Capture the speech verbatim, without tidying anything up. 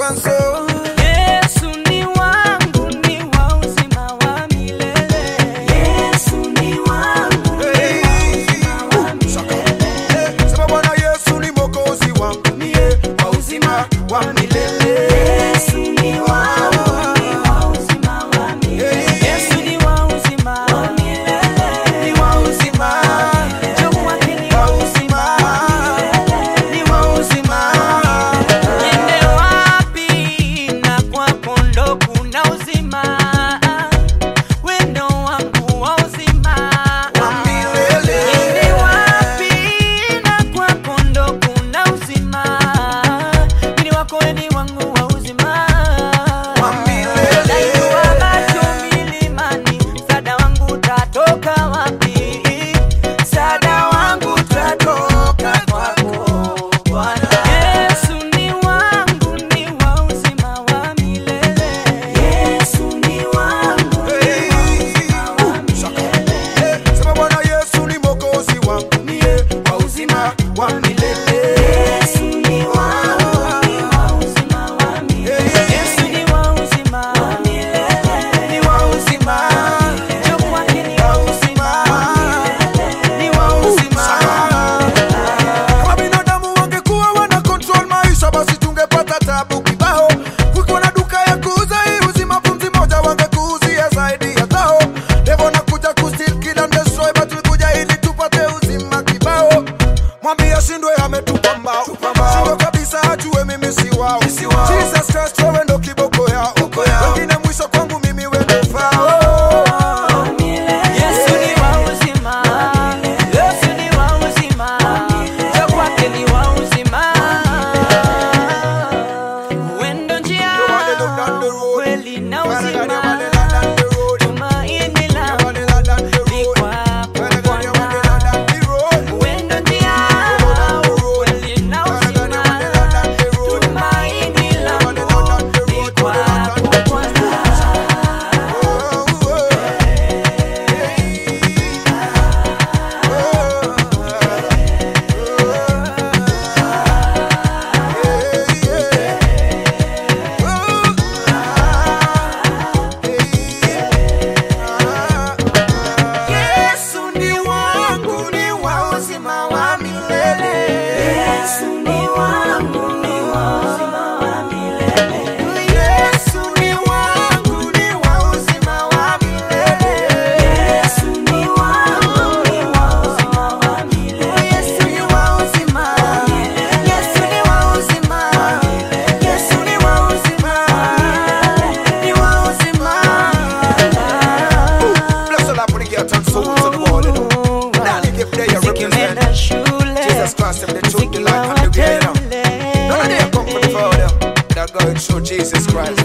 and soul. Yesu ni wangu, ni wa uzima wa milele. Yesu ni wangu, Hey. ni wa uzima wa milele. Hey. Sema Bwana Yesu ni mwokozi wangu, niye wa uzima wa milele. Yesu ni wangu, ni wa uzima wa milele. Yesu ni wa uzima wa milele. Ni wa uzima, Juu wake ni wa uzima, ni wa uzima. Niende wapi na kwako ndo kuna uzima. Wendo wangu wa uzima. Wa milele. Niende wapi na kwako ndo kuna uzima. Mini wako weni wangu wa uzima. Wa milele. Nainua macho milimani, msaada wangu utatoka wapi? Msaada wangu utatoka kwako Bwana. Yesu ni wangu, ni wa uzima wa milele. Yesu ni wangu, Hey. Hey. Sema Bwana Yesu ni mwokozi wangu, niye wa uzima wa milele. Yesu ni wangu, ni wa uzima wa milele. Yesu ni wa uzima wa milele. Ni wa uzima, Juu wake ni wa uzima wa milele. ni wa uzima. Kama binadamu wangekuwa wana control maisha, basi tungepata tabu kibao. Kulikuwa na duka ya kuuza hii uzima, pumzi moja wangekuuzia zaidi ya tao. Devil anakuja kusteal, kill and destroy, but tulikuja ili tupate uzima kibao. Mwambie ashindwe, ametupa mbao. Shindwe kabisa, ajue mimi si wao. Jesus Christ, wewe ndo kiboko yao. Wengine mwisho kwangu, mimi wewe ndo fao. Yesu ni wa uzima. Yesu ni wa uzima. Juu wake ni wa uzima. Wendo njia, kweli na uzima. Tumaini langu ni kwako Bwana. Wendo njia, kweli na uzima. Tumaini langu ni kwako Bwana. Yesu ni wangu, ni wa uzima wa milele. Yesu ni wangu, ni wa uzima wa milele. Yesu ni wangu, ni wa uzima wa milele. Yesu ni wangu, ni wa uzima wa milele. Yesu ni wa uzima. Yesu ni wa uzima. Yesu ni wa uzima. Ni wa uzima. Bless all our putting your tongue so to the wall, you know. Now you give there you represent Jesus Christ, the truth, the life, and the way, you know. None of them come for the Father. They're going through Jesus Christ.